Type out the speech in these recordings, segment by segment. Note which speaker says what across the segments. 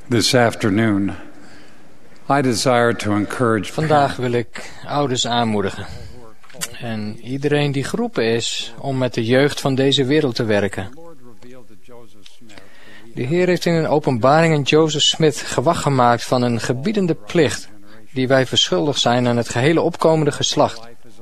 Speaker 1: This afternoon, I desire to encourage
Speaker 2: Vandaag wil ik ouders aanmoedigen. En iedereen die geroepen is om met de jeugd van deze wereld te werken. De Heer heeft in een openbaring aan Joseph Smith gewag gemaakt van een gebiedende plicht die wij verschuldigd zijn aan het gehele opkomende geslacht.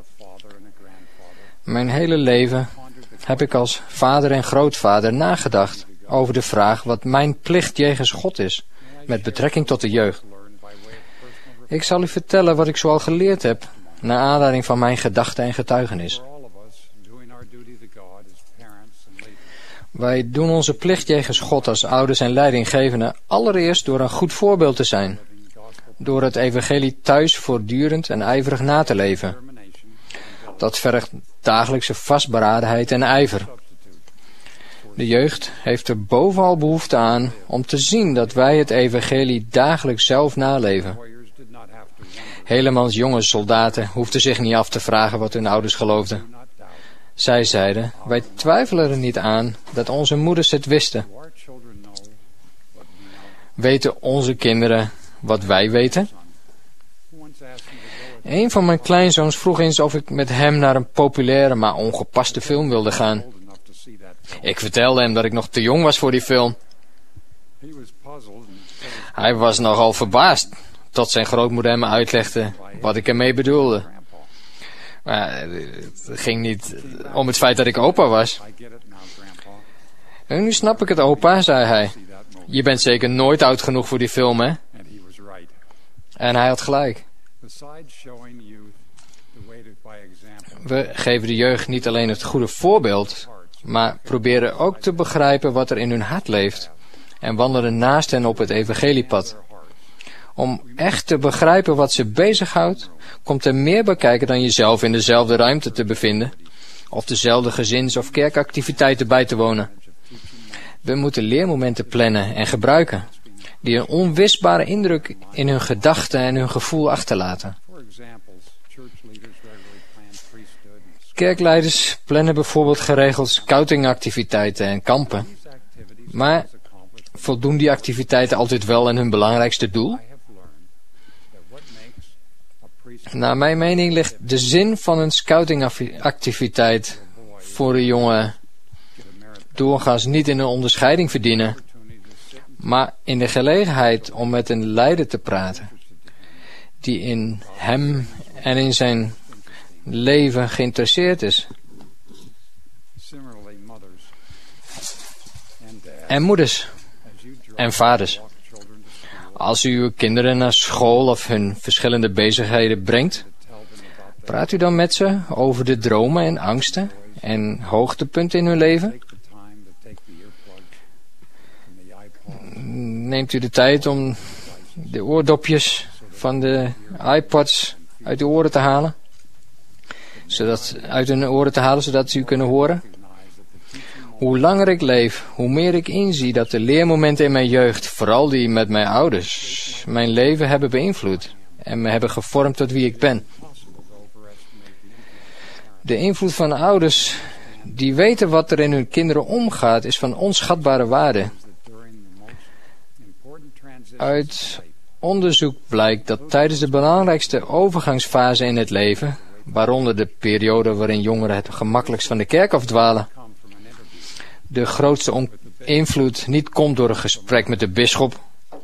Speaker 2: Mijn hele leven heb ik als vader en grootvader nagedacht over de vraag wat mijn plicht jegens God is, met betrekking tot de jeugd. Ik zal u vertellen wat ik zoal geleerd heb, naar aanleiding van mijn gedachten en getuigenis. Wij doen onze plicht jegens God als ouders en leidinggevenden allereerst door een goed voorbeeld te zijn, door het evangelie thuis voortdurend en ijverig na te leven. Dat vergt dagelijkse vastberadenheid en ijver. De jeugd heeft er bovenal behoefte aan om te zien dat wij het evangelie dagelijks zelf naleven. Helemans jonge soldaten hoefden zich niet af te vragen wat hun ouders geloofden. Zij zeiden, wij twijfelen er niet aan dat onze moeders het wisten. Weten onze kinderen wat wij weten? Een van mijn kleinzoons vroeg eens of ik met hem naar een populaire maar ongepaste film wilde gaan. Ik vertelde hem dat ik nog te jong was voor die film. Hij was nogal verbaasd, tot zijn grootmoeder hem uitlegde wat ik ermee bedoelde. Maar het ging niet om het feit dat ik opa was. En nu snap ik het, opa, zei hij. Je bent zeker nooit oud genoeg voor die film, hè? En hij had gelijk. We geven de jeugd niet alleen het goede voorbeeld, maar proberen ook te begrijpen wat er in hun hart leeft en wandelen naast hen op het evangeliepad. Om echt te begrijpen wat ze bezighoudt, komt er meer bij kijken dan jezelf in dezelfde ruimte te bevinden of dezelfde gezins- of kerkactiviteiten bij te wonen. We moeten leermomenten plannen en gebruiken die een onwisbare indruk in hun gedachten en hun gevoel achterlaten. Kerkleiders plannen bijvoorbeeld geregeld scoutingactiviteiten en kampen. Maar voldoen die activiteiten altijd wel aan hun belangrijkste doel? Naar mijn mening ligt de zin van een scoutingactiviteit voor een jongen doorgaans niet in een onderscheiding verdienen, maar in de gelegenheid om met een leider te praten, die in hem en in zijn leven geïnteresseerd is. En moeders en vaders, als u uw kinderen naar school of hun verschillende bezigheden brengt, praat u dan met ze over de dromen en angsten en hoogtepunten in hun leven? Neemt u de tijd om de oordopjes van de iPods uit de oren te halen? Uit hun oren te halen, zodat ze u kunnen horen? Hoe langer ik leef, hoe meer ik inzie dat de leermomenten in mijn jeugd, vooral die met mijn ouders, mijn leven hebben beïnvloed en me hebben gevormd tot wie ik ben. De invloed van ouders die weten wat er in hun kinderen omgaat, is van onschatbare waarde. Uit onderzoek blijkt dat tijdens de belangrijkste overgangsfase in het leven, waaronder de periode waarin jongeren het gemakkelijkst van de kerk afdwalen, de grootste invloed niet komt door een gesprek met de bisschop,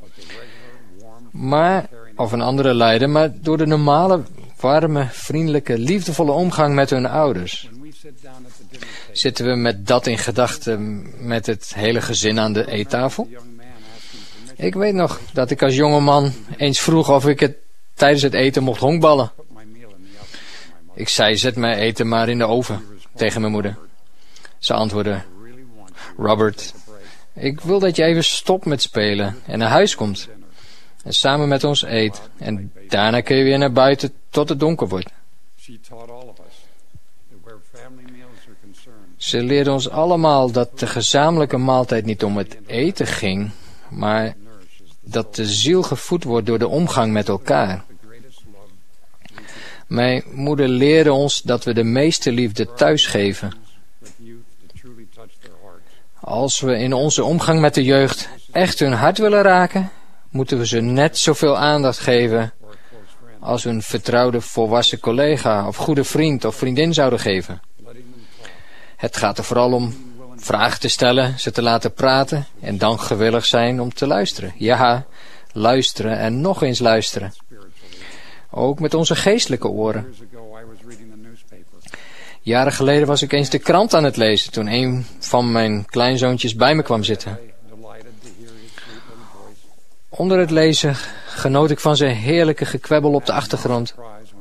Speaker 2: of een andere leider, maar door de normale, warme, vriendelijke, liefdevolle omgang met hun ouders. Zitten we met dat in gedachten met het hele gezin aan de eettafel? Ik weet nog dat ik als jonge man eens vroeg of ik tijdens het eten mocht honkballen. Ik zei, zet mijn eten maar in de oven, tegen mijn moeder. Ze antwoordde, Robert, ik wil dat je even stopt met spelen en naar huis komt. En samen met ons eet. En daarna kun je weer naar buiten tot het donker wordt. Ze leerde ons allemaal dat de gezamenlijke maaltijd niet om het eten ging, maar dat de ziel gevoed wordt door de omgang met elkaar. Mijn moeder leerde ons dat we de meeste liefde thuis geven. Als we in onze omgang met de jeugd echt hun hart willen raken, moeten we ze net zoveel aandacht geven als we een vertrouwde volwassen collega of goede vriend of vriendin zouden geven. Het gaat er vooral om vragen te stellen, ze te laten praten en dan gewillig zijn om te luisteren. Ja, luisteren en nog eens luisteren. Ook met onze geestelijke oren. Jaren geleden was ik eens de krant aan het lezen toen een van mijn kleinzoontjes bij me kwam zitten. Onder het lezen genoot ik van zijn heerlijke gekwebbel op de achtergrond.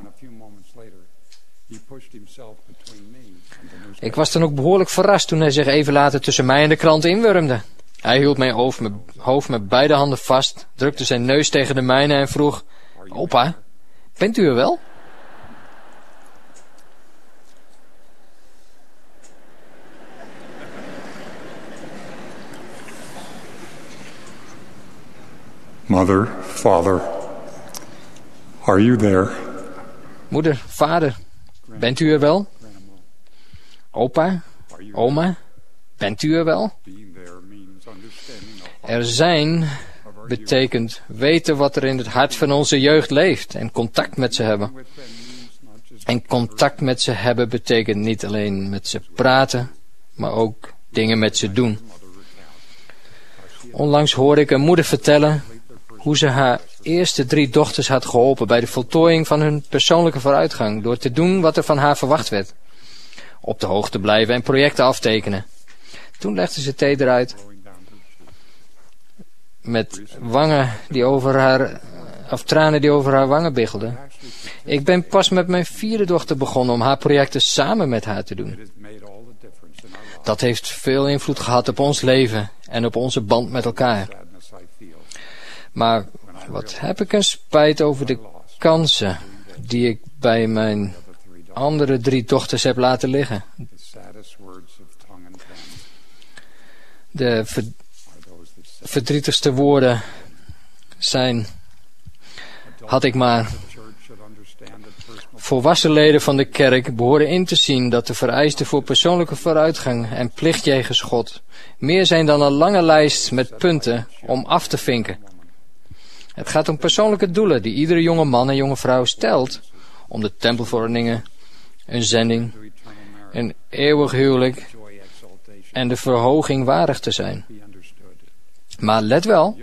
Speaker 2: Ik was dan ook behoorlijk verrast toen hij zich even later tussen mij en de krant inwurmde. Hij hield mijn hoofd met beide handen vast, drukte zijn neus tegen de mijne en vroeg: "Opa, bent u er wel?"
Speaker 1: Mother, Father, are you there?
Speaker 2: Moeder, vader, bent u er wel? Opa, oma, bent u er wel? Er zijn betekent weten wat er in het hart van onze jeugd leeft en contact met ze hebben. En contact met ze hebben betekent niet alleen met ze praten, maar ook dingen met ze doen. Onlangs hoorde ik een moeder vertellen hoe ze haar eerste 3 dochters had geholpen bij de voltooiing van hun persoonlijke vooruitgang door te doen wat er van haar verwacht werd. Op de hoogte blijven en projecten aftekenen. Toen legde ze thee eruit met tranen die over haar wangen biggelden. Ik ben pas met mijn 4e dochter begonnen om haar projecten samen met haar te doen. Dat heeft veel invloed gehad op ons leven en op onze band met elkaar. Maar wat heb ik een spijt over de kansen die ik bij mijn andere 3 dochters heb laten liggen. De verdrietigste woorden zijn: had ik maar. Volwassen leden van de kerk behoren in te zien dat de vereisten voor persoonlijke vooruitgang en plicht jegens God meer zijn dan een lange lijst met punten om af te vinken. Het gaat om persoonlijke doelen die iedere jonge man en jonge vrouw stelt om de tempelverordeningen, een zending, een eeuwig huwelijk en de verhoging waardig te zijn. Maar let wel,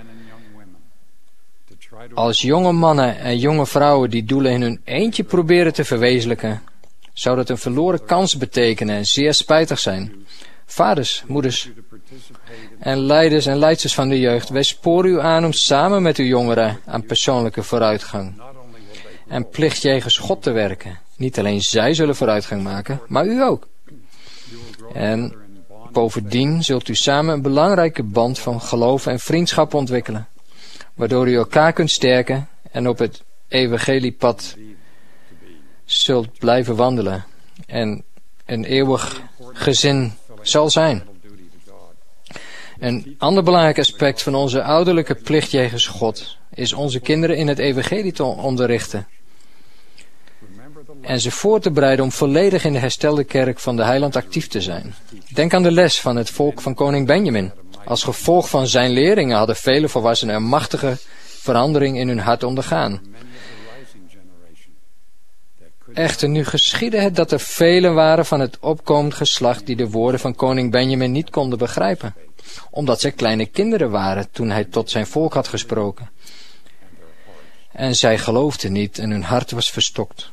Speaker 2: als jonge mannen en jonge vrouwen die doelen in hun eentje proberen te verwezenlijken, zou dat een verloren kans betekenen en zeer spijtig zijn. Vaders, moeders en leiders en leidsters van de jeugd, wij sporen u aan om samen met uw jongeren aan persoonlijke vooruitgang en plicht jegens God te werken. Niet alleen zij zullen vooruitgang maken, maar u ook. En bovendien zult u samen een belangrijke band van geloof en vriendschap ontwikkelen, waardoor u elkaar kunt sterken en op het evangeliepad zult blijven wandelen en een eeuwig gezin zal zijn. Een ander belangrijk aspect van onze ouderlijke plicht jegens God is onze kinderen in het evangelie te onderrichten en ze voor te bereiden om volledig in de herstelde kerk van de heiland actief te zijn. Denk aan de les van het volk van koning Benjamin. Als gevolg van zijn leringen hadden vele volwassenen een machtige verandering in hun hart ondergaan. Echter, nu geschiedde het dat er velen waren van het opkomend geslacht die de woorden van koning Benjamin niet konden begrijpen, omdat zij kleine kinderen waren toen hij tot zijn volk had gesproken. En zij geloofden niet en hun hart was verstokt.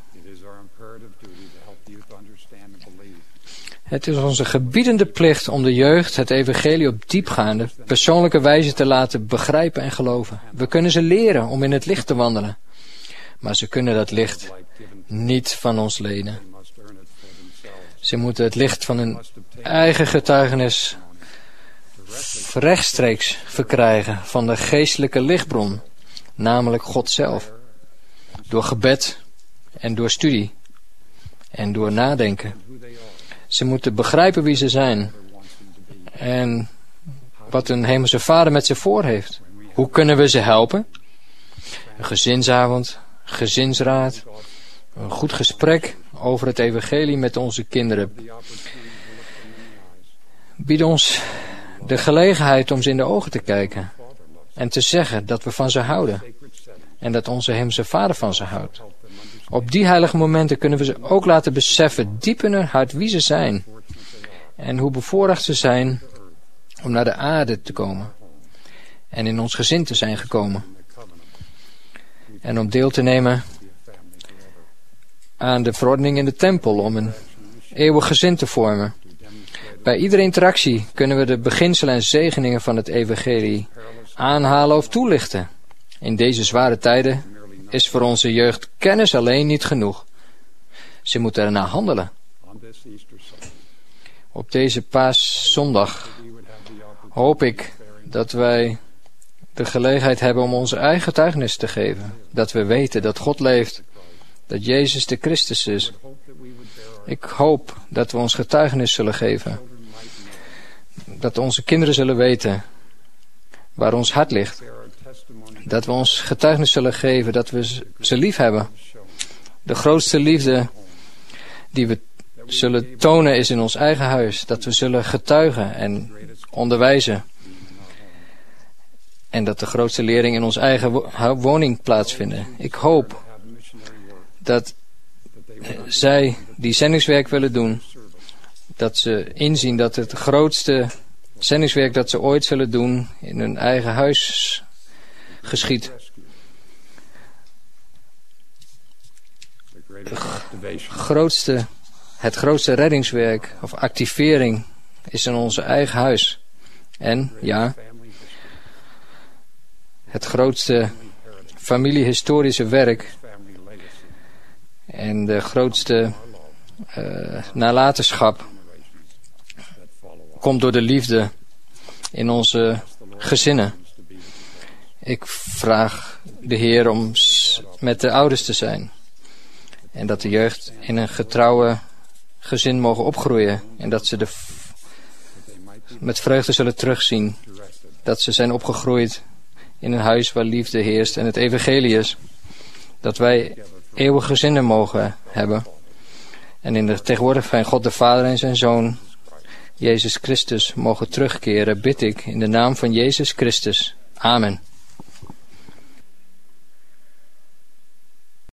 Speaker 2: Het is onze gebiedende plicht om de jeugd het evangelie op diepgaande, persoonlijke wijze te laten begrijpen en geloven. We kunnen ze leren om in het licht te wandelen, maar ze kunnen dat licht niet van ons lenen. Ze moeten het licht van hun eigen getuigenis rechtstreeks verkrijgen van de geestelijke lichtbron, namelijk God zelf. Door gebed en door studie en door nadenken. Ze moeten begrijpen wie ze zijn en wat een hemelse vader met ze voor heeft. Hoe kunnen we ze helpen? Een gezinsavond, gezinsraad, een goed gesprek over het evangelie met onze kinderen. Bied ons de gelegenheid om ze in de ogen te kijken en te zeggen dat we van ze houden. En dat onze Hemelse Vader van ze houdt. Op die heilige momenten kunnen we ze ook laten beseffen, diep in hun hart, wie ze zijn. En hoe bevoorrecht ze zijn om naar de aarde te komen. En in ons gezin te zijn gekomen. En om deel te nemen aan de verordening in de tempel om een eeuwig gezin te vormen. Bij iedere interactie kunnen we de beginselen en zegeningen van het evangelie aanhalen of toelichten. In deze zware tijden is voor onze jeugd kennis alleen niet genoeg. Ze moeten ernaar handelen. Op deze Paaszondag hoop ik dat wij de gelegenheid hebben om onze eigen getuigenis te geven. Dat we weten dat God leeft. Dat Jezus de Christus is. Ik hoop dat we ons getuigenis zullen geven. Dat onze kinderen zullen weten waar ons hart ligt. Dat we ons getuigenis zullen geven dat we ze lief hebben. De grootste liefde die we zullen tonen is in ons eigen huis. Dat we zullen getuigen en onderwijzen. En dat de grootste lering in onze eigen woning plaatsvinden. Ik hoop dat zij die zendingswerk willen doen, dat ze inzien dat het grootste zendingswerk dat ze ooit zullen doen in hun eigen huis geschiedt. Het grootste reddingswerk of activering is in onze eigen huis. En ja, het grootste familiehistorische werk en de grootste nalatenschap komt door de liefde in onze gezinnen. Ik vraag de Heer om met de ouders te zijn. En dat de jeugd in een getrouwe gezin mogen opgroeien. En dat ze met vreugde zullen terugzien. Dat ze zijn opgegroeid in een huis waar liefde heerst en het evangelie is. Dat wij eeuwige gezinnen mogen hebben. En in de tegenwoordigheid van God de Vader en zijn Zoon, Jezus Christus, mogen terugkeren, bid ik in de naam van Jezus Christus. Amen.